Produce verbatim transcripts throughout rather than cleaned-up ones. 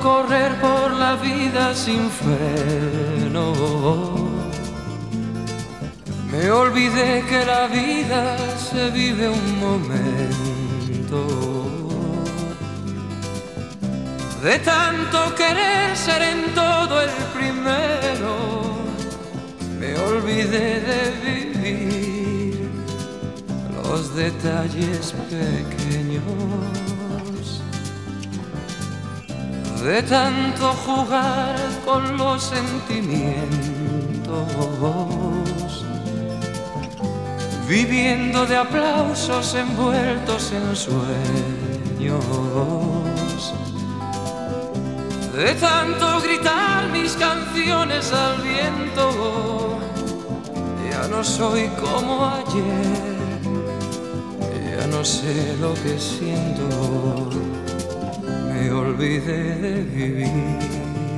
correr por la vida sin freno. Me olvidé que la vida se vive un momento. De tanto querer ser en todo el primero, me olvidé de vivir los detalles pequeños. De tanto jugar con los sentimientos, viviendo de aplausos envueltos en sueños. De tanto gritar mis canciones al viento, ya no soy como ayer, ya no sé lo que siento. Me olvidé de vivir,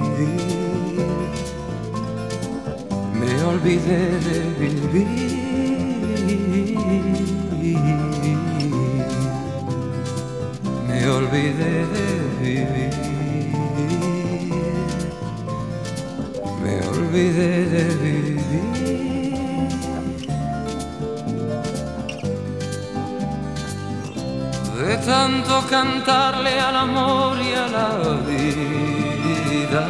me olvidé de vivir, me olvidé de vivir, me olvidé de vivir. De tanto cantarle al amor y a la vida,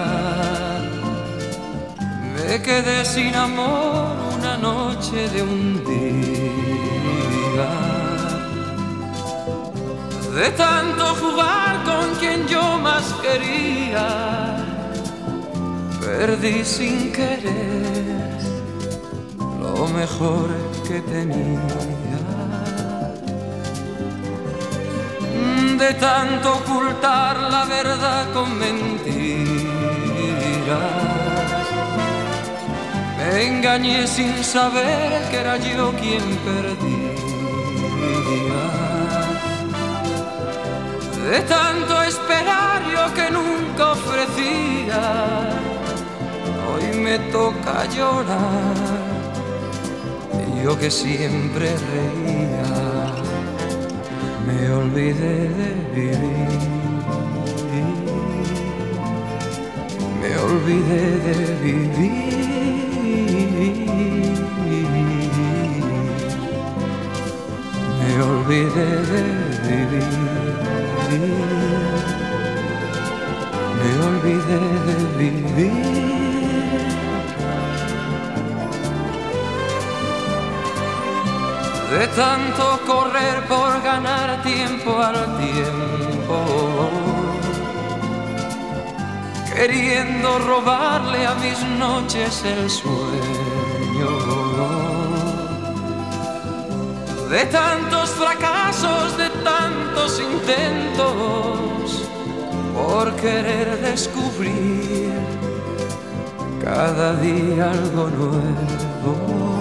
me quedé sin amor una noche de un día. De tanto jugar con quien yo más quería, perdí sin querer lo mejor que tenía. De tanto ocultar la verdad con mentiras, me engañé sin saber que era yo quien perdía. De tanto esperar yo que nunca ofrecía, hoy me toca llorar, yo que siempre reía. Me olvidé de vivir, me olvidé de vivir, me olvidé de vivir, me olvidé de vivir. De tanto correr por ganar tiempo al tiempo, queriendo robarle a mis noches el sueño. De tantos fracasos, de tantos intentos, por querer descubrir cada día algo nuevo.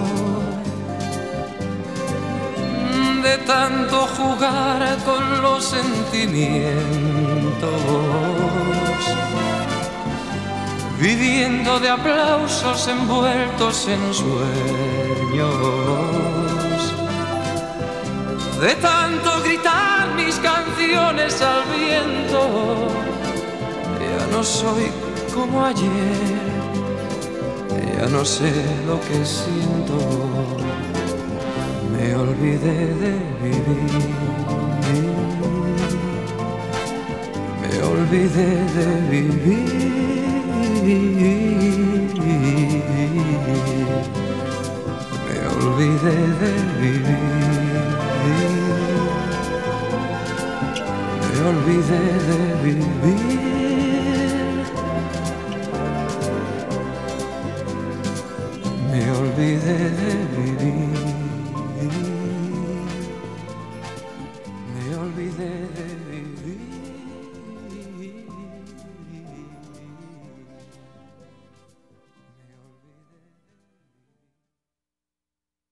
De tanto jugar con los sentimientos, viviendo de aplausos envueltos en sueños. De tanto gritar mis canciones al viento, ya no soy como ayer, ya no sé lo que siento. Me olvidé de vivir, me olvidé de vivir, me olvidé de vivir, me olvidé de vivir.